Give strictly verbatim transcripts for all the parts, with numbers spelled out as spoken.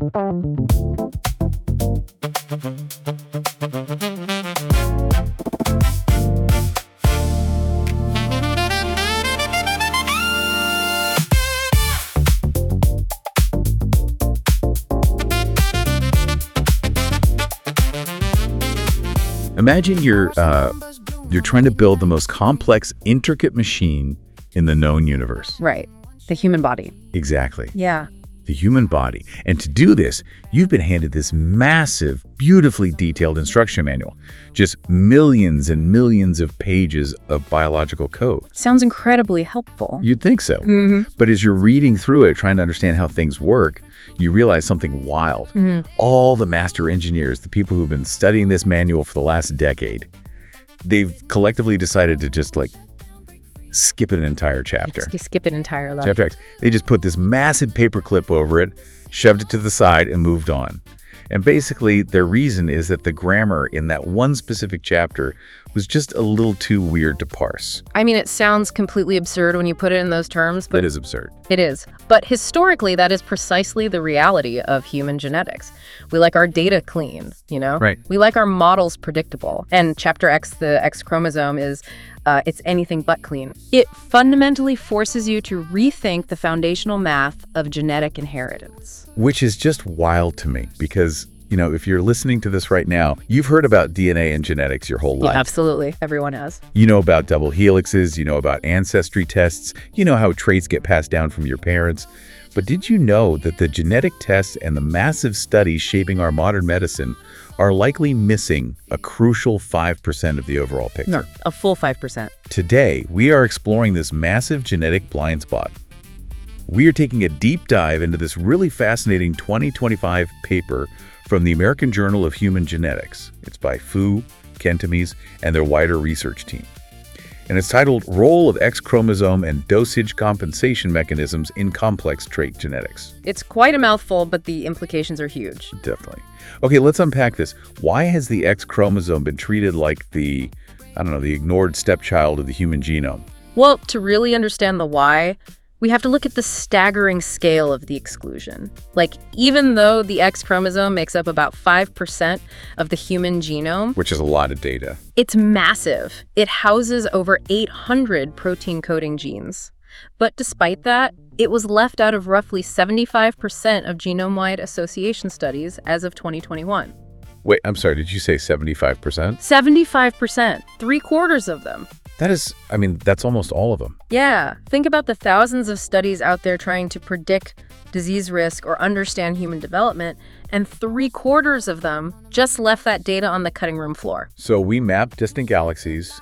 Imagine you're uh, you're trying to build the most complex, intricate machine in the known universe. Right. The human body. Exactly. Yeah. The human body. And to do this, you've been handed this massive, beautifully detailed instruction manual. Just millions and millions of pages of biological code. Sounds incredibly helpful. You'd think so. Mm-hmm. But as you're reading through it, trying to understand how things work, you realize something wild. Mm-hmm. All the master engineers, the people who've been studying this manual for the last decade, they've collectively decided to just like skip an entire chapter. Just skip it entirely. Chapter X. They just put this massive paper clip over it, shoved it to the side, and moved on. And basically, their reason is that the grammar in that one specific chapter was just a little too weird to parse. I mean, it sounds completely absurd when you put it in those terms, but It is absurd. It is. But historically, that is precisely the reality of human genetics. We like our data clean, you know? Right. We like our models predictable. And chapter X, the X chromosome, is uh, it's anything but clean. It fundamentally forces you to rethink the foundational math of genetic inheritance. Which is just wild to me because, you know, if you're listening to this right now, you've heard about D N A and genetics your whole life. Yeah, absolutely. Everyone has. You know about double helixes, you know about ancestry tests, you know how traits get passed down from your parents. But did you know that the genetic tests and the massive studies shaping our modern medicine are likely missing a crucial five percent of the overall picture? No, a full five percent. Today, we are exploring this massive genetic blind spot. We are taking a deep dive into this really fascinating twenty twenty-five paper from the American Journal of Human Genetics. It's by Fu, Kentemis, and their wider research team. And it's titled Role of X Chromosome and Dosage Compensation Mechanisms in Complex Trait Genetics. It's quite a mouthful, but the implications are huge. Definitely. Okay, let's unpack this. Why has the X chromosome been treated like the, I don't know, the ignored stepchild of the human genome? Well, to really understand the why, we have to look at the staggering scale of the exclusion. Like, even though the X chromosome makes up about five percent of the human genome, Which is a lot of data. it's massive. It houses over eight hundred protein-coding genes. But despite that, it was left out of roughly seventy-five percent of genome-wide association studies as of twenty twenty-one. Wait, I'm sorry, did you say seventy-five percent? seventy-five percent, three quarters of them. That is, I mean, that's almost all of them. Yeah, think about the thousands of studies out there trying to predict disease risk or understand human development, and three quarters of them just left that data on the cutting room floor. So we map distant galaxies,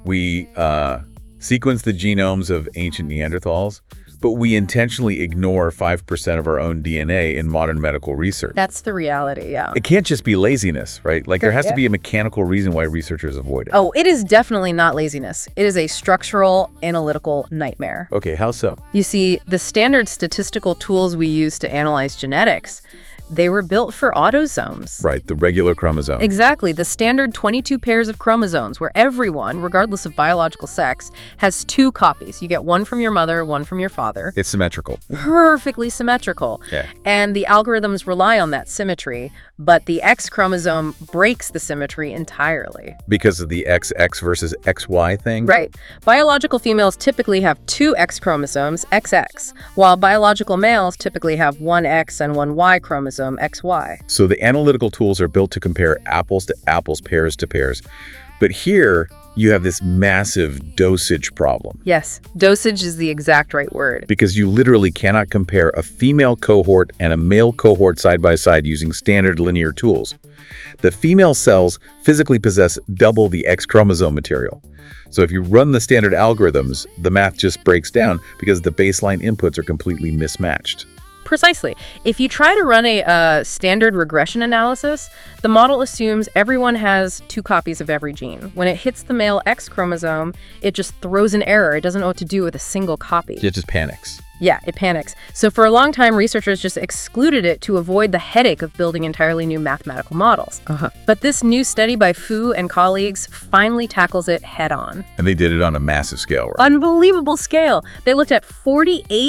we uh, sequence the genomes of ancient Neanderthals, but we intentionally ignore five percent of our own D N A in modern medical research. That's the reality, yeah. It can't just be laziness, right? Like there has Yeah. to be a mechanical reason why researchers avoid it. Oh, it is definitely not laziness. It is a structural, analytical nightmare. Okay, how so? You see, the standard statistical tools we use to analyze genetics, they were built for autosomes. Right, the regular chromosome. Exactly, the standard twenty-two pairs of chromosomes where everyone, regardless of biological sex, has two copies. You get one from your mother, one from your father. It's symmetrical. Perfectly symmetrical. Yeah. And the algorithms rely on that symmetry, but the X chromosome breaks the symmetry entirely. Because of the X X versus X Y thing? Right. Biological females typically have two X chromosomes, X X, while biological males typically have one X and one Y chromosome, X Y. So the analytical tools are built to compare apples to apples, pairs to pairs. But here, you have this massive dosage problem. Yes, dosage is the exact right word. Because you literally cannot compare a female cohort and a male cohort side by side using standard linear tools. The female cells physically possess double the X chromosome material. So if you run the standard algorithms, the math just breaks down because the baseline inputs are completely mismatched. Precisely. If you try to run a uh, standard regression analysis, the model assumes everyone has two copies of every gene. When it hits the male X chromosome, it just throws an error. It doesn't know what to do with a single copy. It just panics. Yeah, it panics. So for a long time, researchers just excluded it to avoid the headache of building entirely new mathematical models. Uh-huh. But this new study by Fu and colleagues finally tackles it head on. And they did it on a massive scale, right? Unbelievable scale. They looked at forty-eight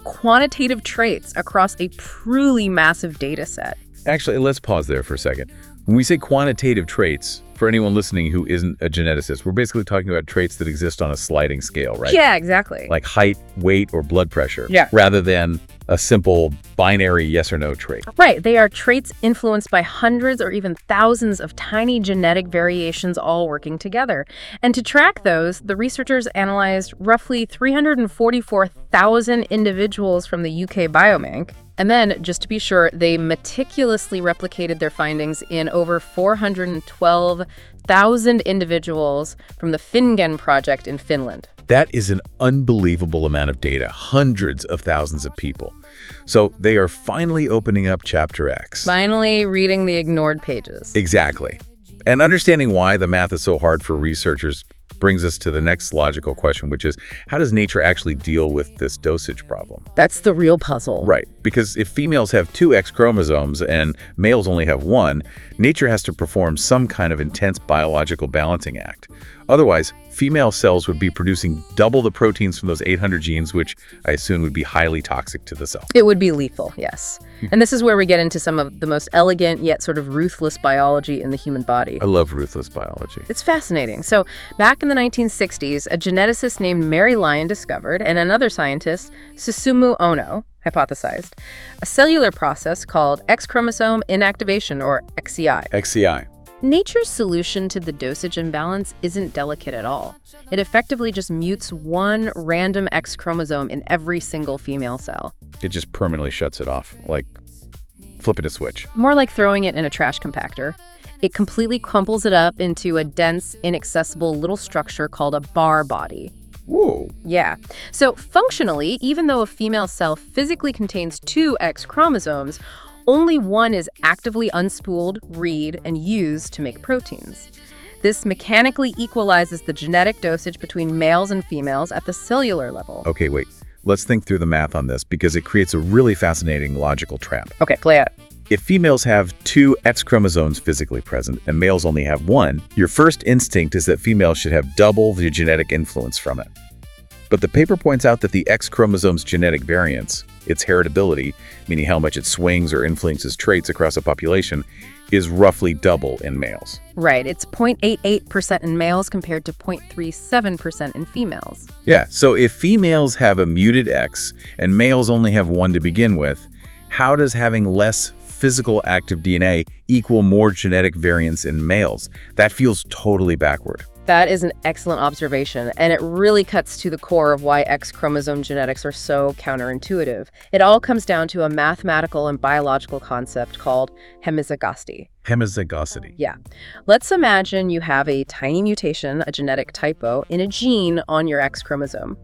quantitative traits across a truly massive data set. Actually, let's pause there for a second. When we say quantitative traits, for anyone listening who isn't a geneticist, we're basically talking about traits that exist on a sliding scale, right? Yeah, exactly. Like height, weight, or blood pressure. Yeah. Rather than a simple binary yes or no trait. Right, they are traits influenced by hundreds or even thousands of tiny genetic variations all working together. And to track those, the researchers analyzed roughly three hundred forty-four thousand individuals from the U K Biobank. And then, just to be sure, they meticulously replicated their findings in over four hundred twelve thousand individuals from the FinGen project in Finland. That is an unbelievable amount of data, hundreds of thousands of people. So they are finally opening up Chapter X. Finally reading the ignored pages. Exactly. And understanding why the math is so hard for researchers brings us to the next logical question, which is, how does nature actually deal with this dosage problem? That's the real puzzle. Right, because if females have two X chromosomes and males only have one, nature has to perform some kind of intense biological balancing act. Otherwise, female cells would be producing double the proteins from those eight hundred genes, which I assume would be highly toxic to the cell. It would be lethal, yes. And this is where we get into some of the most elegant yet sort of ruthless biology in the human body. I love ruthless biology. It's fascinating. So back in the nineteen sixties, a geneticist named Mary Lyon discovered, and another scientist, Susumu Ono, hypothesized, a cellular process called X chromosome inactivation, or X C I. X C I. Nature's solution to the dosage imbalance isn't delicate at all. It effectively just mutes one random X chromosome in every single female cell. It just permanently shuts it off, like flipping a switch. More like throwing it in a trash compactor. It completely crumples it up into a dense, inaccessible little structure called a Barr body. Whoa. Yeah. So functionally, even though a female cell physically contains two X chromosomes, only one is actively unspooled, read, and used to make proteins. This mechanically equalizes the genetic dosage between males and females at the cellular level. Okay, wait. Let's think through the math on this because it creates a really fascinating logical trap. Okay, play it. If females have two X chromosomes physically present and males only have one, your first instinct is that females should have double the genetic influence from it. But the paper points out that the X chromosome's genetic variance, its heritability, meaning how much it swings or influences traits across a population, is roughly double in males. Right, it's zero point eight eight percent in males compared to zero point three seven percent in females. Yeah, so if females have a muted X and males only have one to begin with, how does having less physical active D N A equal more genetic variance in males? That feels totally backward. That is an excellent observation, and it really cuts to the core of why X chromosome genetics are so counterintuitive. It all comes down to a mathematical and biological concept called hemizygosity. Hemizygosity. Yeah. Let's imagine you have a tiny mutation, a genetic typo, in a gene on your X chromosome.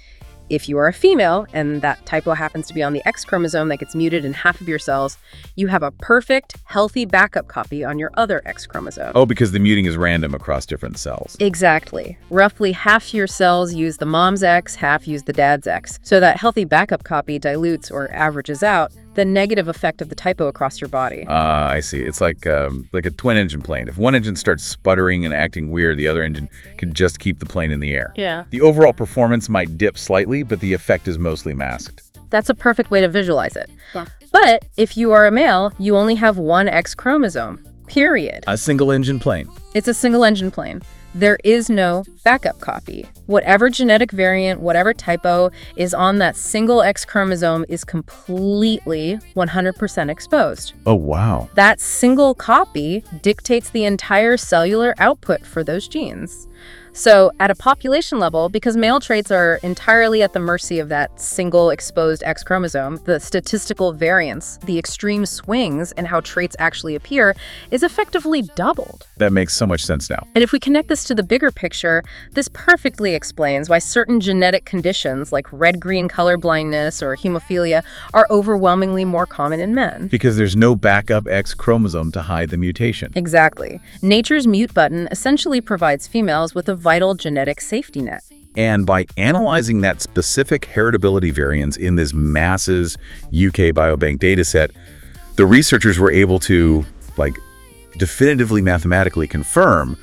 If you are a female and that typo happens to be on the X chromosome that gets muted in half of your cells, you have a perfect, healthy backup copy on your other X chromosome. Oh, because the muting is random across different cells. Exactly. Roughly half your cells use the mom's X, half use the dad's X. So that healthy backup copy dilutes or averages out the negative effect of the typo across your body. Ah, uh, I see. It's like um, like a twin-engine plane. If one engine starts sputtering and acting weird, the other engine can just keep the plane in the air. Yeah. The overall performance might dip slightly, but the effect is mostly masked. That's a perfect way to visualize it. Yeah. But if you are a male, you only have one X chromosome, period. A single-engine plane. It's a single-engine plane. There is no backup copy. Whatever genetic variant, whatever typo is on that single X chromosome is completely one hundred percent exposed. Oh, wow. That single copy dictates the entire cellular output for those genes. So at a population level, because male traits are entirely at the mercy of that single exposed X chromosome, the statistical variance, the extreme swings in how traits actually appear, is effectively doubled. That makes so much sense now. And if we connect this to the bigger picture, this perfectly explains why certain genetic conditions like red-green color blindness or hemophilia are overwhelmingly more common in men. Because there's no backup X chromosome to hide the mutation. Exactly. Nature's mute button essentially provides females with a vital genetic safety net. And by analyzing that specific heritability variance in this massive U K Biobank dataset, the researchers were able to, like, definitively mathematically confirm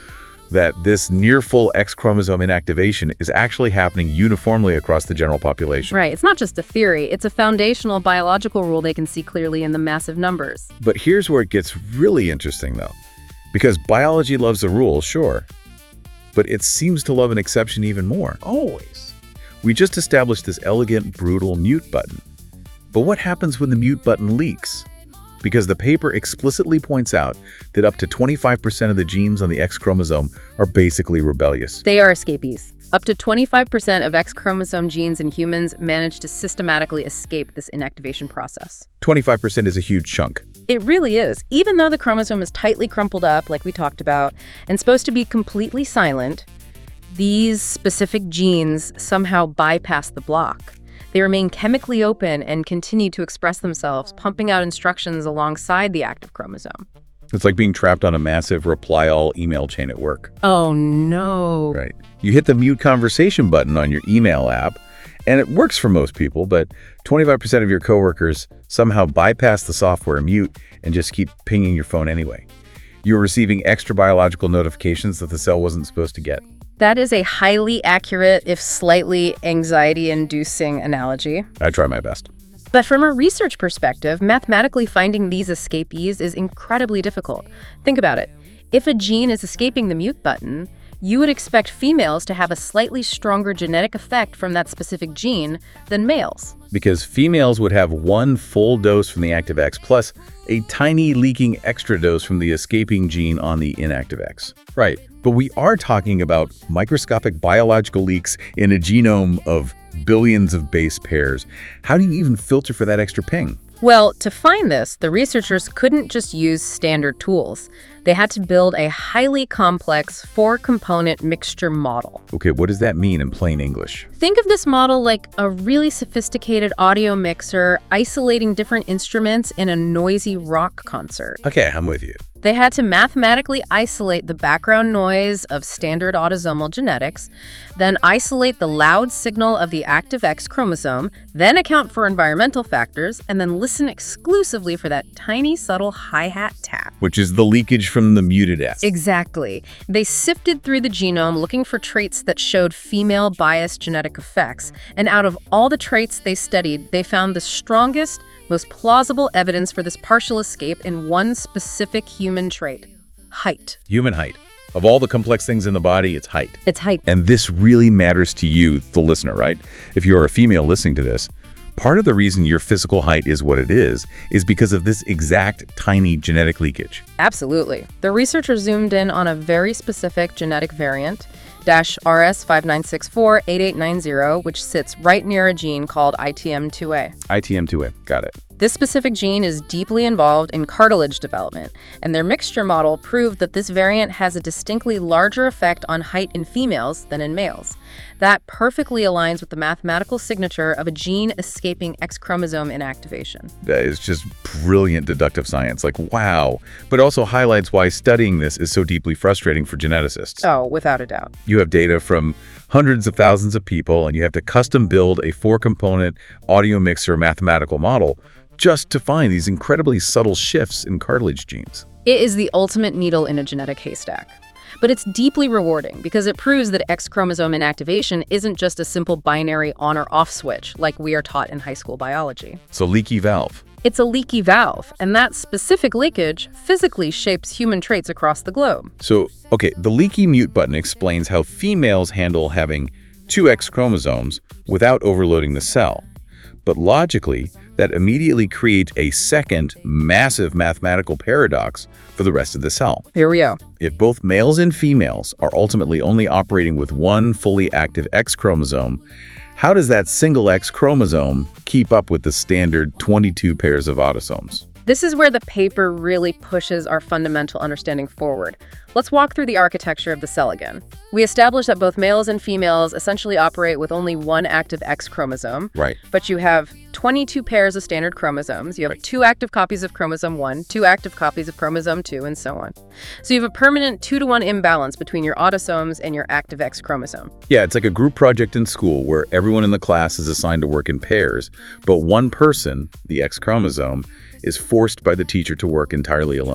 that this near-full X chromosome inactivation is actually happening uniformly across the general population. Right. It's not just a theory. It's a foundational biological rule they can see clearly in the massive numbers. But here's where it gets really interesting, though. Because biology loves a rule, sure. But it seems to love an exception even more. Always. We just established this elegant, brutal mute button. But what happens when the mute button leaks? Because the paper explicitly points out that up to twenty-five percent of the genes on the X chromosome are basically rebellious. They are escapees. Up to twenty-five percent of X chromosome genes in humans manage to systematically escape this inactivation process. twenty-five percent is a huge chunk. It really is. Even though the chromosome is tightly crumpled up, like we talked about, and supposed to be completely silent, these specific genes somehow bypass the block. They remain chemically open and continue to express themselves, pumping out instructions alongside the active chromosome. It's like being trapped on a massive reply-all email chain at work. Oh, no. Right. You hit the mute conversation button on your email app, and it works for most people, but twenty-five percent of your coworkers somehow bypass the software mute and just keep pinging your phone anyway. You're receiving extra biological notifications that the cell wasn't supposed to get. That is a highly accurate, if slightly anxiety-inducing analogy. I try my best. But from a research perspective, mathematically finding these escapees is incredibly difficult. Think about it. If a gene is escaping the mute button, you would expect females to have a slightly stronger genetic effect from that specific gene than males. Because females would have one full dose from the active X plus a tiny leaking extra dose from the escaping gene on the inactive X. Right. But we are talking about microscopic biological leaks in a genome of billions of base pairs. How do you even filter for that extra ping? Well, to find this, the researchers couldn't just use standard tools. They had to build a highly complex four-component mixture model. Okay, what does that mean in plain English? Think of this model like a really sophisticated audio mixer isolating different instruments in a noisy rock concert. Okay, I'm with you. They had to mathematically isolate the background noise of standard autosomal genetics, then isolate the loud signal of the active X chromosome, then account for environmental factors, and then listen exclusively for that tiny, subtle hi-hat tap. Which is the leakage from the muted X. Exactly. They sifted through the genome looking for traits that showed female biased genetic effects, and out of all the traits they studied, they found the strongest, most plausible evidence for this partial escape in one specific human trait: height. Human height. Of all the complex things in the body, it's height. It's height. And this really matters to you, the listener, right? If you're a female listening to this, part of the reason your physical height is what it is, is because of this exact tiny genetic leakage. Absolutely. The researchers zoomed in on a very specific genetic variant, dash R S five nine six four eight eight nine zero, which sits right near a gene called I T M two A. I T M two A, got it. This specific gene is deeply involved in cartilage development, and their mixture model proved that this variant has a distinctly larger effect on height in females than in males. That perfectly aligns with the mathematical signature of a gene escaping X chromosome inactivation. That is just brilliant deductive science, like wow. But also highlights why studying this is so deeply frustrating for geneticists. Oh, without a doubt. You have data from hundreds of thousands of people, and you have to custom build a four-component audio mixer mathematical model just to find these incredibly subtle shifts in cartilage genes. It is the ultimate needle in a genetic haystack. But it's deeply rewarding because it proves that X chromosome inactivation isn't just a simple binary on or off switch like we are taught in high school biology. So leaky valve. It's a leaky valve, and that specific leakage physically shapes human traits across the globe. So, okay, the leaky mute button explains how females handle having two X chromosomes without overloading the cell. But logically, that immediately creates a second massive mathematical paradox for the rest of the cell. Here we go. If both males and females are ultimately only operating with one fully active X chromosome, how does that single X chromosome keep up with the standard twenty-two pairs of autosomes? This is where the paper really pushes our fundamental understanding forward. Let's walk through the architecture of the cell again. We established that both males and females essentially operate with only one active X chromosome. Right. But you have twenty-two pairs of standard chromosomes. You have Right. two active copies of chromosome one, two active copies of chromosome two, and so on. So you have a permanent two to one imbalance between your autosomes and your active X chromosome. Yeah, it's like a group project in school where everyone in the class is assigned to work in pairs, but one person, the X chromosome, is forced by the teacher to work entirely alone.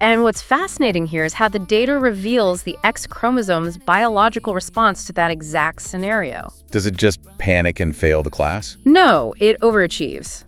And what's fascinating here is how the data reveals the X chromosome's biological response to that exact scenario. Does it just panic and fail the class? No, it overachieves.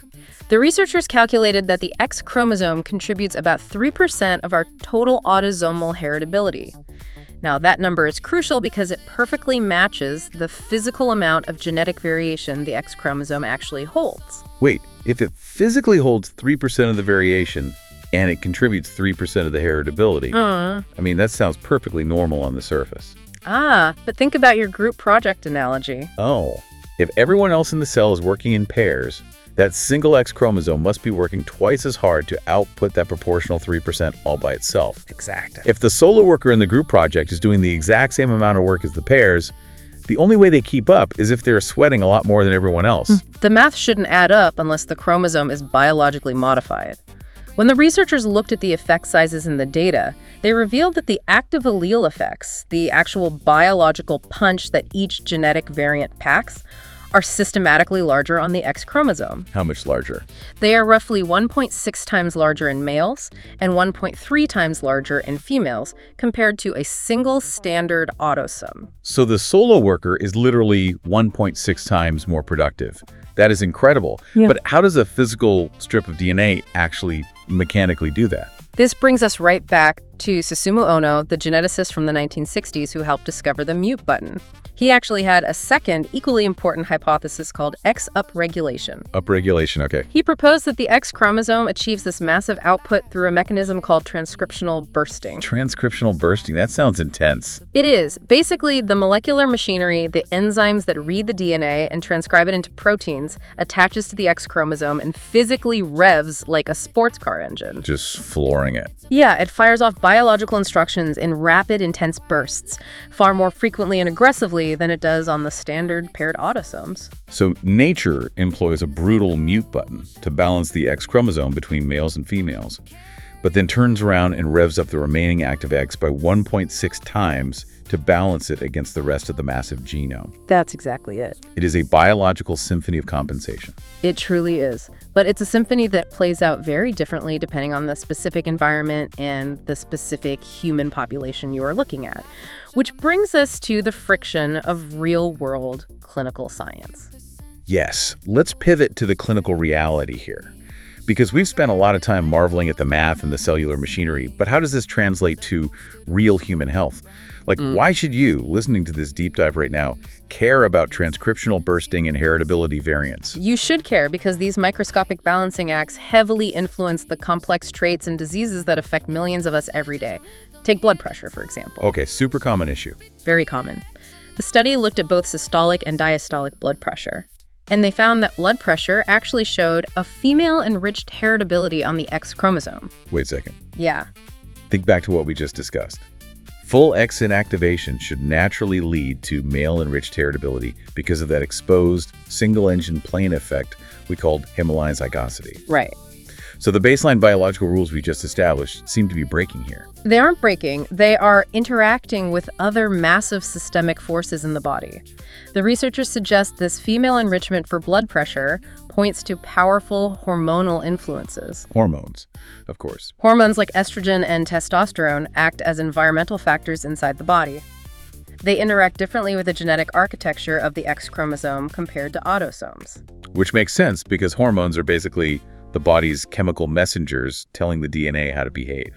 The researchers calculated that the X chromosome contributes about three percent of our total autosomal heritability. Now, that number is crucial because it perfectly matches the physical amount of genetic variation the X chromosome actually holds. Wait, if it physically holds three percent of the variation and it contributes three percent of the heritability, Uh, I mean, that sounds perfectly normal on the surface. ah, but think about your group project analogy. Oh, if everyone else in the cell is working in pairs, that single X chromosome must be working twice as hard to output that proportional three percent all by itself. Exactly. If the solo worker in the group project is doing the exact same amount of work as the pairs, the only way they keep up is if they're sweating a lot more than everyone else. The math shouldn't add up unless the chromosome is biologically modified. When the researchers looked at the effect sizes in the data, they revealed that the active allele effects, the actual biological punch that each genetic variant packs, are systematically larger on the X chromosome. How much larger? They are roughly one point six times larger in males and one point three times larger in females compared to a single standard autosome. So the solo worker is literally one point six times more productive. That is incredible. Yeah. But how does a physical strip of D N A actually mechanically do that? This brings us right back to Susumu Ono, the geneticist from the nineteen sixties who helped discover the mute button. He actually had a second, equally important hypothesis called X upregulation. Upregulation, okay. He proposed that the X chromosome achieves this massive output through a mechanism called transcriptional bursting. Transcriptional bursting, that sounds intense. It is. Basically, the molecular machinery, the enzymes that read the D N A and transcribe it into proteins, attaches to the X chromosome and physically revs like a sports car engine. Just flooring it. Yeah, it fires off biological instructions in rapid, intense bursts, far more frequently and aggressively than it does on the standard paired autosomes. So nature employs a brutal mute button to balance the X chromosome between males and females, but then turns around and revs up the remaining active X by one point six times to balance it against the rest of the massive genome. That's exactly it. It is a biological symphony of compensation. It truly is. But it's a symphony that plays out very differently depending on the specific environment and the specific human population you are looking at. Which brings us to the friction of real-world clinical science. Yes, let's pivot to the clinical reality here. Because we've spent a lot of time marveling at the math and the cellular machinery, but how does this translate to real human health? Like, mm. why should you, listening to this deep dive right now, care about transcriptional bursting and heritability variants? You should care because these microscopic balancing acts heavily influence the complex traits and diseases that affect millions of us every day. Take blood pressure, for example. Okay, super common issue. Very common. The study looked at both systolic and diastolic blood pressure. And they found that blood pressure actually showed a female-enriched heritability on the X chromosome. Wait a second. Yeah. Think back to what we just discussed. Full X inactivation should naturally lead to male-enriched heritability because of that exposed single-engine plane effect we called Himalayan zygosity. Right. So the baseline biological rules we just established seem to be breaking here. They aren't breaking. They are interacting with other massive systemic forces in the body. The researchers suggest this female enrichment for blood pressure points to powerful hormonal influences. Hormones, of course. Hormones like estrogen and testosterone act as environmental factors inside the body. They interact differently with the genetic architecture of the X chromosome compared to autosomes. Which makes sense because hormones are basically the body's chemical messengers telling the D N A how to behave.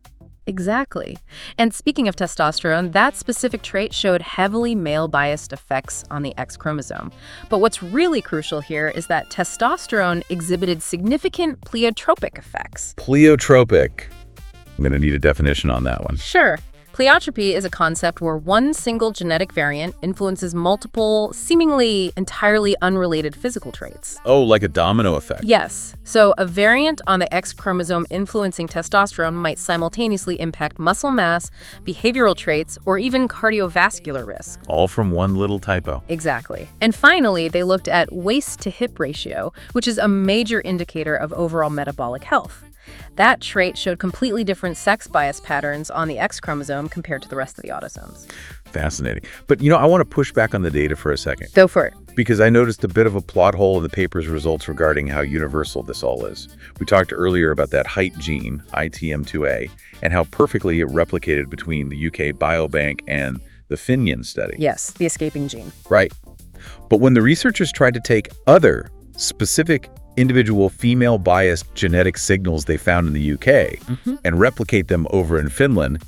Exactly. And speaking of testosterone, that specific trait showed heavily male-biased effects on the X chromosome. But what's really crucial here is that testosterone exhibited significant pleiotropic effects. Pleiotropic. I'm going to need a definition on that one. Sure. Pleiotropy is a concept where one single genetic variant influences multiple, seemingly entirely unrelated physical traits. Oh, like a domino effect. Yes. So a variant on the X chromosome influencing testosterone might simultaneously impact muscle mass, behavioral traits, or even cardiovascular risk. All from one little typo. Exactly. And finally, they looked at waist-to-hip ratio, which is a major indicator of overall metabolic health. That trait showed completely different sex bias patterns on the X chromosome compared to the rest of the autosomes. Fascinating. But, you know, I want to push back on the data for a second. Go for it. because I noticed a bit of a plot hole in the paper's results regarding how universal this all is. We talked earlier about that height gene, I T M two A, and how perfectly it replicated between the U K Biobank and the Finyan study. Yes, the escaping gene. Right. But when the researchers tried to take other specific individual female-biased genetic signals they found in the U K Mm-hmm. and replicate them over in Finland,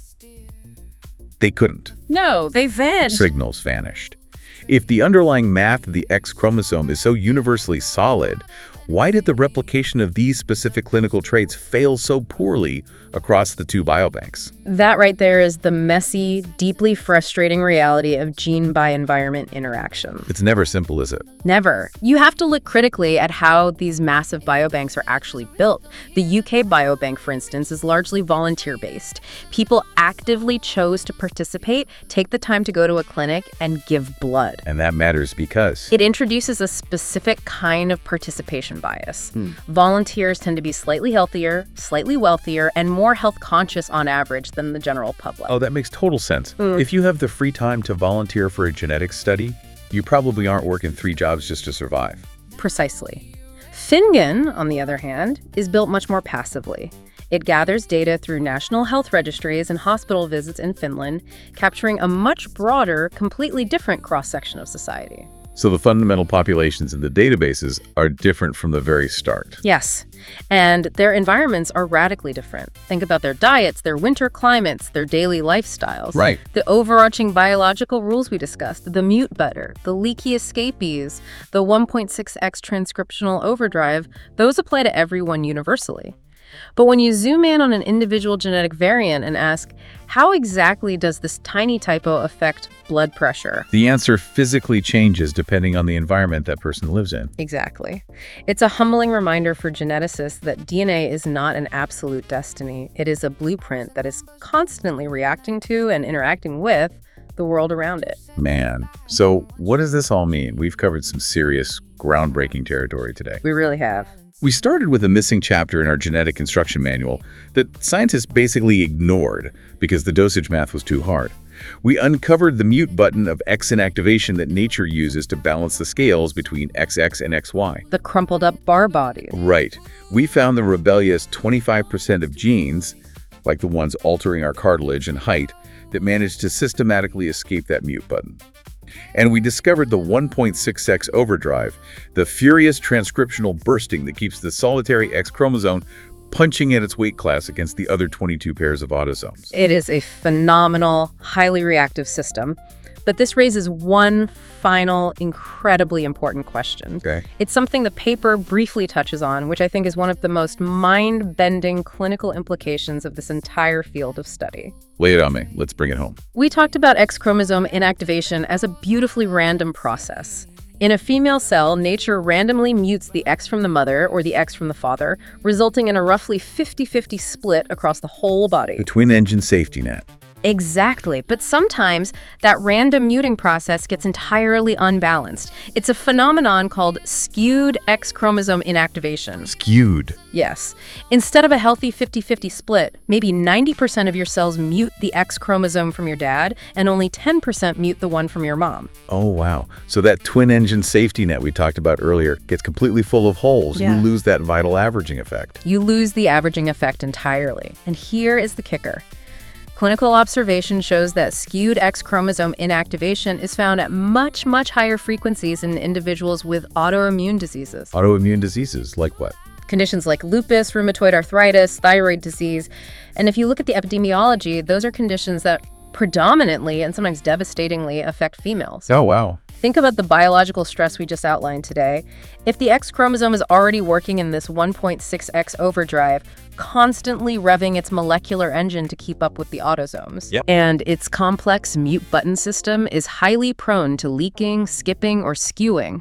they couldn't. No, they vanished. Signals vanished. If the underlying math of the X chromosome is so universally solid, why did the replication of these specific clinical traits fail so poorly across the two biobanks? That right there is the messy, deeply frustrating reality of gene-by-environment interaction. It's never simple, is it? Never. You have to look critically at how these massive biobanks are actually built. The U K Biobank, for instance, is largely volunteer-based. People actively chose to participate, take the time to go to a clinic, and give blood. And that matters because It introduces a specific kind of participation bias. Volunteers tend to be slightly healthier, slightly wealthier, and more health conscious on average than the general public. Oh, that makes total sense. If you have the free time to volunteer for a genetics study, you probably aren't working three jobs just to survive. Precisely. Fingan, on the other hand, is built much more passively. It gathers data through national health registries and hospital visits in Finland, capturing a much broader, completely different cross-section of society. So the fundamental populations in the databases are different from the very start. Yes, and their environments are radically different. Think about their diets, their winter climates, their daily lifestyles. Right. The overarching biological rules we discussed, the mute butter, the leaky escapees, the one point six x transcriptional overdrive, those apply to everyone universally. But when you zoom in on an individual genetic variant and ask, how exactly does this tiny typo affect blood pressure? The answer physically changes depending on the environment that person lives in. Exactly. It's a humbling reminder for geneticists that D N A is not an absolute destiny. It is a blueprint that is constantly reacting to and interacting with the world around it. Man. So what does this all mean? We've covered some serious, groundbreaking territory today. We really have. We started with a missing chapter in our genetic instruction manual that scientists basically ignored because the dosage math was too hard. We uncovered the mute button of X inactivation that nature uses to balance the scales between X X and X Y. The crumpled up bar bodies. Right. We found the rebellious twenty-five percent of genes, like the ones altering our cartilage and height, that managed to systematically escape that mute button. And we discovered the one point six x overdrive, the furious transcriptional bursting that keeps the solitary X chromosome punching at its weight class against the other twenty-two pairs of autosomes. It is a phenomenal, highly reactive system. But this raises one final, incredibly important question. Okay. It's something the paper briefly touches on, which I think is one of the most mind-bending clinical implications of this entire field of study. Lay it on me. Let's bring it home. We talked about X chromosome inactivation as a beautifully random process. In a female cell, nature randomly mutes the X from the mother or the X from the father, resulting in a roughly fifty fifty split across the whole body. The twin-engine safety net. Exactly, but sometimes that random muting process gets entirely unbalanced. It's a phenomenon called skewed X chromosome inactivation. Skewed. Yes. Instead of a healthy fifty fifty split, maybe ninety percent of your cells mute the X chromosome from your dad, and only ten percent mute the one from your mom. Oh, wow. So that twin-engine safety net we talked about earlier gets completely full of holes. Yeah. You lose that vital averaging effect. You lose the averaging effect entirely. And here is the kicker. Clinical observation shows that skewed X chromosome inactivation is found at much, much higher frequencies in individuals with autoimmune diseases. Autoimmune diseases, like what? Conditions like lupus, rheumatoid arthritis, thyroid disease. And if you look at the epidemiology, those are conditions that predominantly and sometimes devastatingly affect females. Oh, wow. Think about the biological stress we just outlined today. If the X chromosome is already working in this one point six x overdrive, constantly revving its molecular engine to keep up with the autosomes. Yep. And its complex mute button system is highly prone to leaking, skipping, or skewing.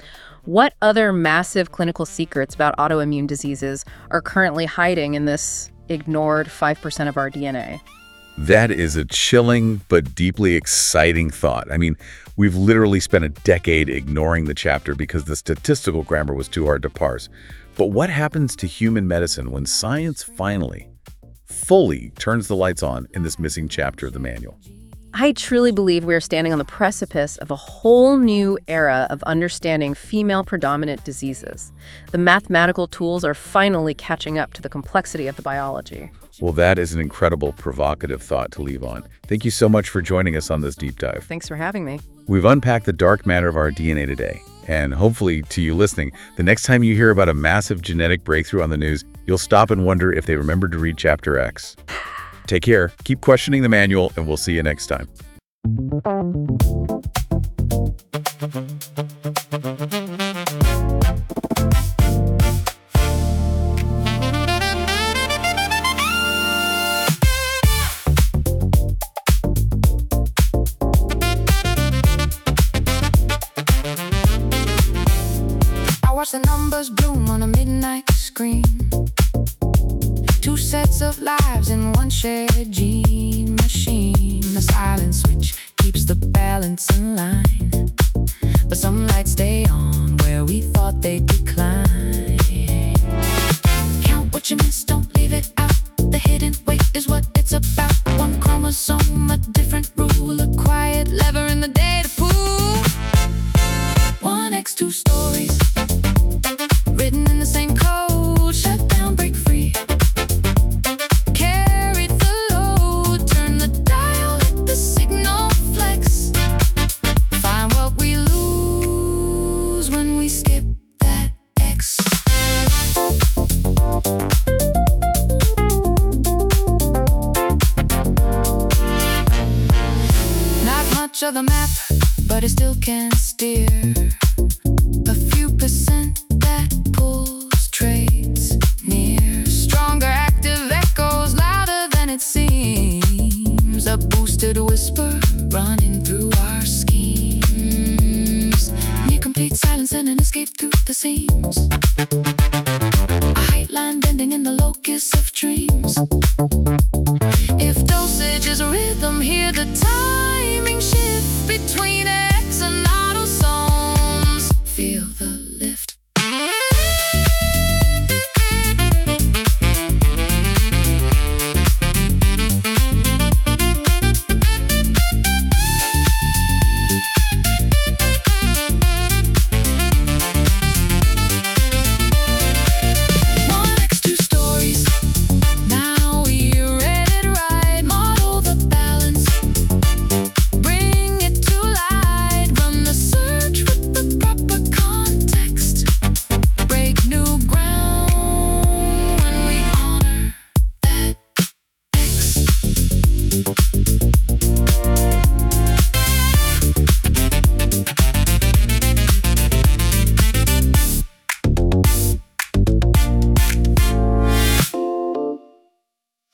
What other massive clinical secrets about autoimmune diseases are currently hiding in this ignored five percent of our D N A? That is a chilling but deeply exciting thought. I mean, we've literally spent a decade ignoring the chapter because the statistical grammar was too hard to parse. But what happens to human medicine when science finally, fully turns the lights on in this missing chapter of the manual? I truly believe we are standing on the precipice of a whole new era of understanding female-predominant diseases. The mathematical tools are finally catching up to the complexity of the biology. Well, that is an incredible, provocative thought to leave on. Thank you so much for joining us on this deep dive. Thanks for having me. We've unpacked the dark matter of our D N A today. And hopefully, to you listening, the next time you hear about a massive genetic breakthrough on the news, you'll stop and wonder if they remembered to read Chapter X. Take care, keep questioning the manual, and we'll see you next time. I watch the numbers bloom on a midnight screen. Two sets of lives in one shared gene machine. The silent switch keeps the balance in line, but some lights stay on where we thought they'd decline. Count what you missed, don't leave it out. The hidden weight is what it's about. One chromosome, a different rule, a quiet lever in the data pool. One X, two stories written in the same code. Shut down, break free. Carry the load, turn the dial, hit the signal flex. Find what we lose when we skip that X. Not much of the map, but it still can steer. A few percent that pulls traits near. Stronger active echoes, louder than it seems. A boosted whisper running through our schemes. Near complete silence and an escape through the seams. A height line bending in the locus of dreams. If dosage is rhythm, hear the timing shift between X and